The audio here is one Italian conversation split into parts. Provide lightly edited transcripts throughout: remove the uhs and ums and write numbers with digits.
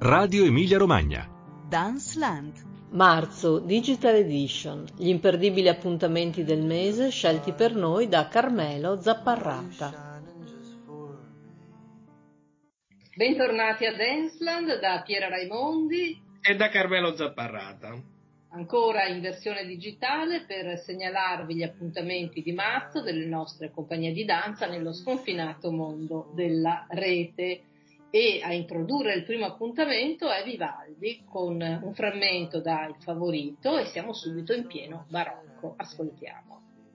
Radio Emilia Romagna. Danceland. Marzo, Digital Edition, gli imperdibili appuntamenti del mese scelti per noi da Carmelo Zapparrata. Bentornati a Danceland da Piera Raimondi e da Carmelo Zapparrata. Ancora in versione digitale per segnalarvi gli appuntamenti di marzo delle nostre compagnie di danza nello sconfinato mondo della rete. E a introdurre il primo appuntamento è Vivaldi con un frammento da Il Favorito e siamo subito in pieno barocco. Ascoltiamo.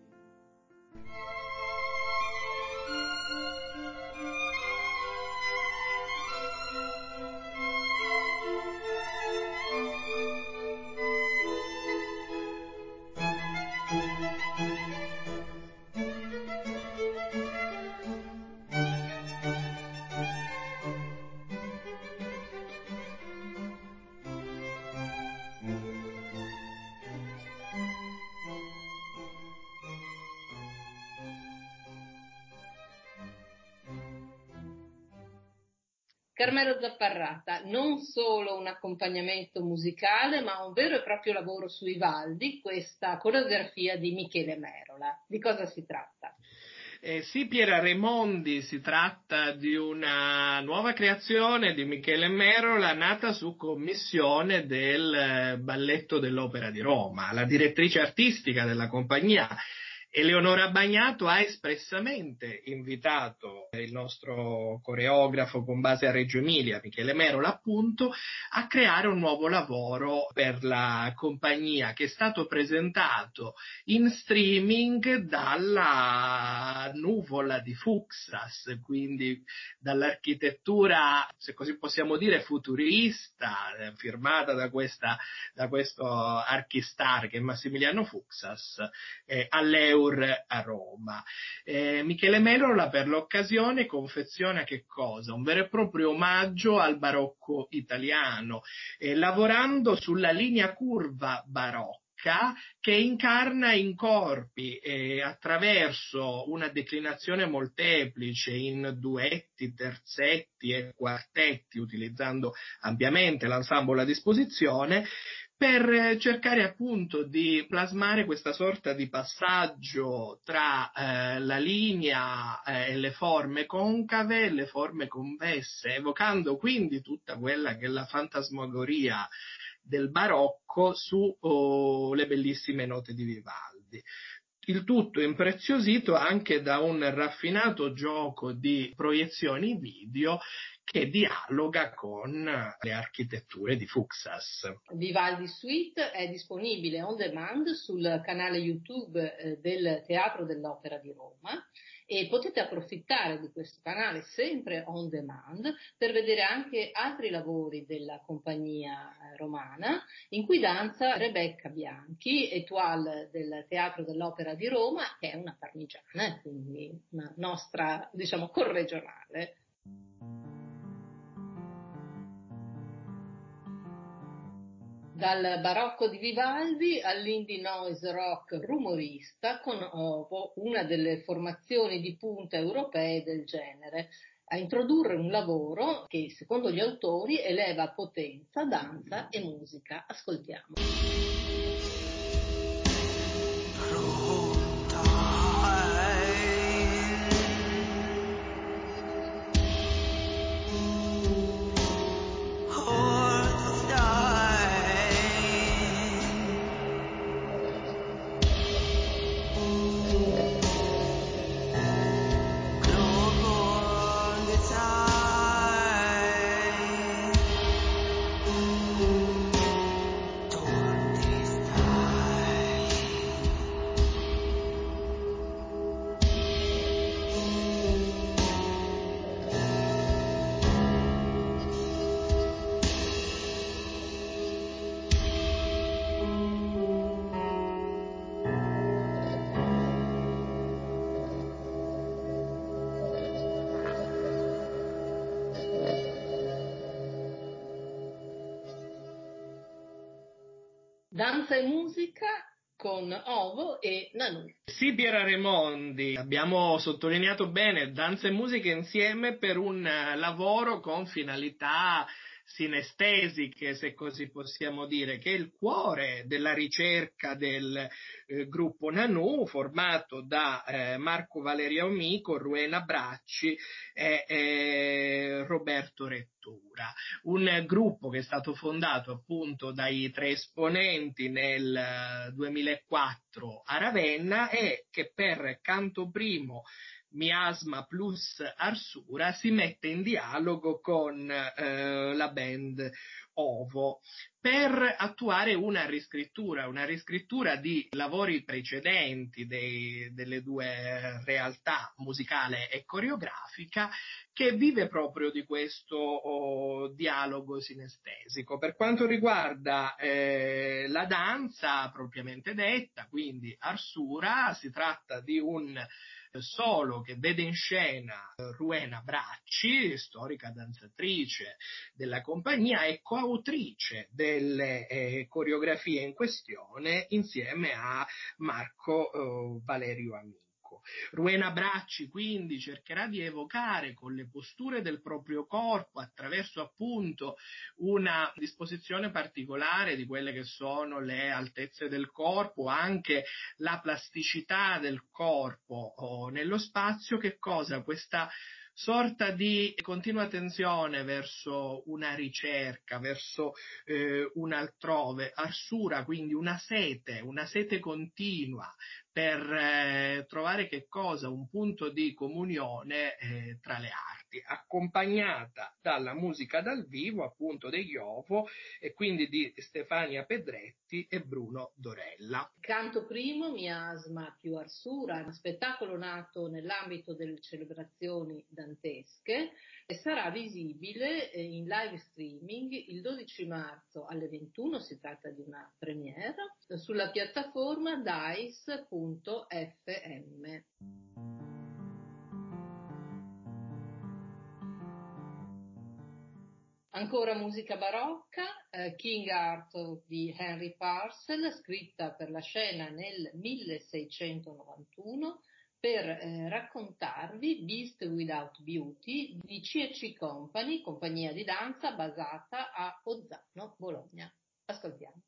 Carmelo Zapparrata, non solo un accompagnamento musicale, ma un vero e proprio lavoro su Vivaldi, questa coreografia di Michele Merola. Di cosa si tratta? Sì, Piera Raimondi, si tratta di una nuova creazione di Michele Merola nata su commissione del Balletto dell'Opera di Roma. La direttrice artistica della compagnia, Eleonora Bagnato, ha espressamente invitato il nostro coreografo con base a Reggio Emilia, Michele Merola appunto, a creare un nuovo lavoro per la compagnia che è stato presentato in streaming dalla nuvola di Fuxas, quindi dall'architettura, se così possiamo dire, futurista, firmata da questo archistar che è Massimiliano Fuxas, all'Eur a Roma. Michele Merola per l'occasione confeziona che cosa? Un vero e proprio omaggio al barocco italiano, lavorando sulla linea curva barocca che incarna in corpi attraverso una declinazione molteplice in duetti, terzetti e quartetti, utilizzando ampiamente l'ensemble a disposizione, per cercare appunto di plasmare questa sorta di passaggio tra la linea e le forme concave e le forme convesse, evocando quindi tutta quella che è la fantasmagoria del barocco su le bellissime note di Vivaldi. Il tutto impreziosito anche da un raffinato gioco di proiezioni video che dialoga con le architetture di Fuxas. Vivaldi Suite è disponibile on demand sul canale YouTube del Teatro dell'Opera di Roma e potete approfittare di questo canale sempre on demand per vedere anche altri lavori della compagnia romana, in cui danza Rebecca Bianchi, étoile del Teatro dell'Opera di Roma, che è una parmigiana, quindi una nostra, diciamo, corregionale. Dal barocco di Vivaldi all'indie noise rock rumorista con Ovo, una delle formazioni di punta europee del genere, a introdurre un lavoro che, secondo gli autori, eleva potenza, danza e musica. Ascoltiamo. Danza e musica con Ovo e Nanu. Sì, Piera Raimondi, abbiamo sottolineato bene danza e musica insieme per un lavoro con finalità sinestesiche, se così possiamo dire, che è il cuore della ricerca del gruppo Nanu, formato da Marco Valerio Amico, Rowena Bracci e Roberto Rettura. Un gruppo che è stato fondato appunto dai 3 esponenti nel 2004 a Ravenna e che per Canto Primo, Miasma plus Arsura si mette in dialogo con la band Ovo per attuare una riscrittura di lavori precedenti delle due realtà, musicale e coreografica, che vive proprio di questo dialogo sinestesico. Per quanto riguarda la danza propriamente detta, quindi Arsura, si tratta di un solo che vede in scena Rowena Bracci, storica danzatrice della compagnia e coautrice delle coreografie in questione, insieme a Marco Valerio Amico. Rowena Bracci quindi cercherà di evocare con le posture del proprio corpo, attraverso appunto una disposizione particolare di quelle che sono le altezze del corpo, anche la plasticità del corpo nello spazio, che cosa? Questa sorta di continua tensione verso una ricerca, verso un altrove, arsura, quindi una sete continua per trovare che cosa? Un punto di comunione tra le arti, accompagnata dalla musica dal vivo, appunto degli Ovo, e quindi di Stefania Pedretti e Bruno Dorella. Canto Primo, Miasma più Arsura, è uno spettacolo nato nell'ambito delle celebrazioni dantesche e sarà visibile in live streaming il 12 marzo alle 21, si tratta di una premiere, sulla piattaforma dice.fm. Ancora musica barocca, King Arthur di Henry Purcell, scritta per la scena nel 1691 per raccontarvi Beast Without Beauty di C&C Company, compagnia di danza basata a Ozzano, Bologna. Ascoltiamo.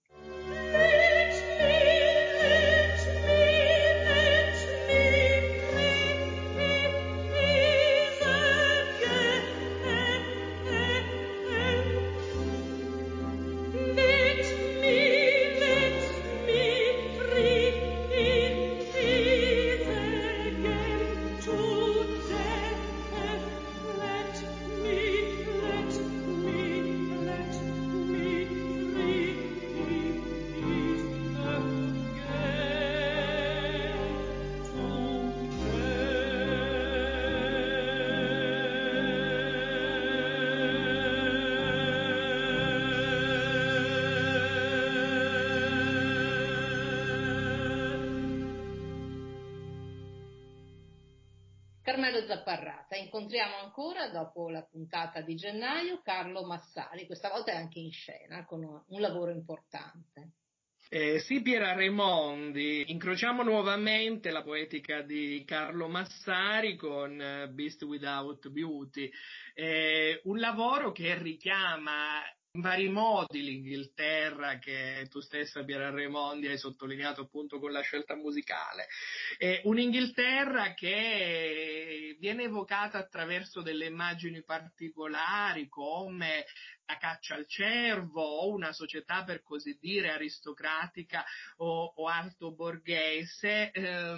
Carmelo Zapparrata. Incontriamo ancora, dopo la puntata di gennaio, Carlo Massari, questa volta è anche in scena, con un lavoro importante. Sì, Piera Raimondi, incrociamo nuovamente la poetica di Carlo Massari con Beast Without Beauty, un lavoro che richiama in vari modi l'Inghilterra che tu stessa, Piera Raimondi, hai sottolineato appunto con la scelta musicale. Un'Inghilterra che viene evocata attraverso delle immagini particolari come la caccia al cervo o una società per così dire aristocratica o alto borghese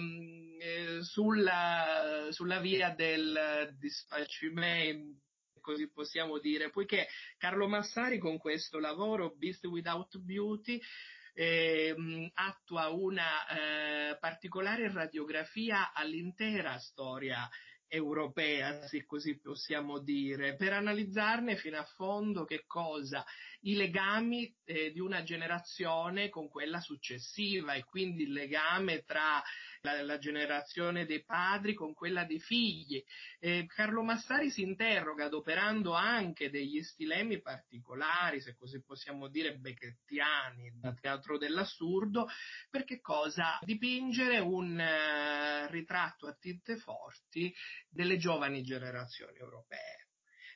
sulla via del disfacimento, così possiamo dire, poiché Carlo Massari con questo lavoro Beast Without Beauty attua una particolare radiografia all'intera storia europea, se così possiamo dire, per analizzarne fino a fondo che cosa? I legami di una generazione con quella successiva e quindi il legame tra la generazione dei padri con quella dei figli. Carlo Massari si interroga adoperando anche degli stilemi particolari, se così possiamo dire becchettiani, da teatro dell'assurdo, per che cosa? Dipingere un ritratto a tinte forti delle giovani generazioni europee.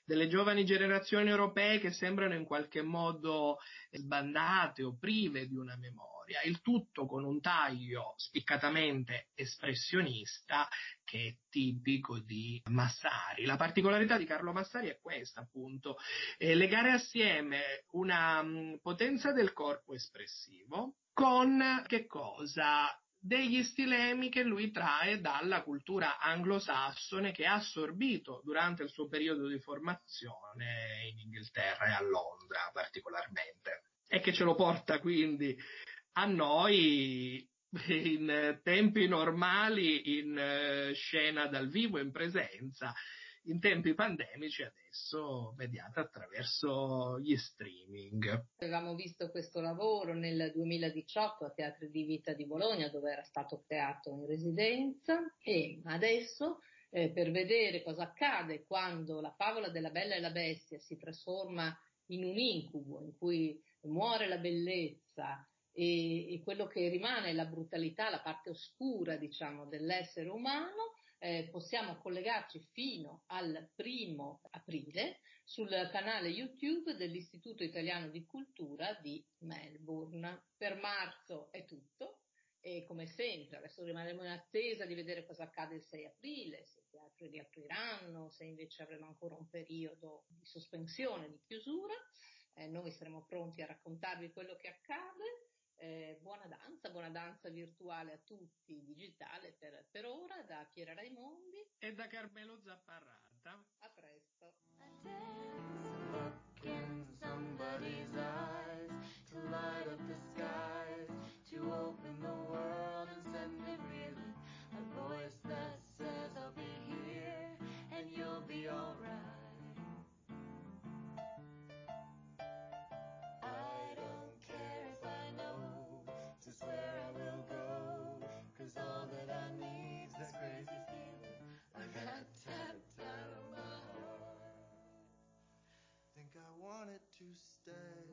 delle giovani generazioni europee che sembrano in qualche modo sbandate o prive di una memoria, il tutto con un taglio spiccatamente espressionista che è tipico di Massari. La particolarità di Carlo Massari è questa, appunto, legare assieme una potenza del corpo espressivo con che cosa? Degli stilemi che lui trae dalla cultura anglosassone che ha assorbito durante il suo periodo di formazione in Inghilterra e a Londra particolarmente, e che ce lo porta quindi a noi in tempi normali in scena dal vivo, in presenza, in tempi pandemici adesso mediata attraverso gli streaming. Avevamo visto questo lavoro nel 2018 a Teatri di Vita di Bologna, dove era stato creato in residenza, e adesso per vedere cosa accade quando la favola della Bella e la Bestia si trasforma in un incubo in cui muore la bellezza e quello che rimane è la brutalità, la parte oscura, diciamo, dell'essere umano, possiamo collegarci fino al 1° aprile sul canale YouTube dell'Istituto Italiano di Cultura di Melbourne. Per marzo è tutto e come sempre adesso rimarremo in attesa di vedere cosa accade il 6 aprile, se i teatri riapriranno, se invece avremo ancora un periodo di sospensione, di chiusura. Noi saremo pronti a raccontarvi quello che accade. Buona danza virtuale a tutti, digitale per ora, da Piera Raimondi e da Carmelo Zapparrata. A presto. Look in somebody's eyes to light up the skies, to open the world and set me reeling. A voice that says I'll be here and you'll be alright. I don't care if I know just where I will go, 'cause all that I need's this crazy feeling I got tapped out of my heart. Think I want it to stay.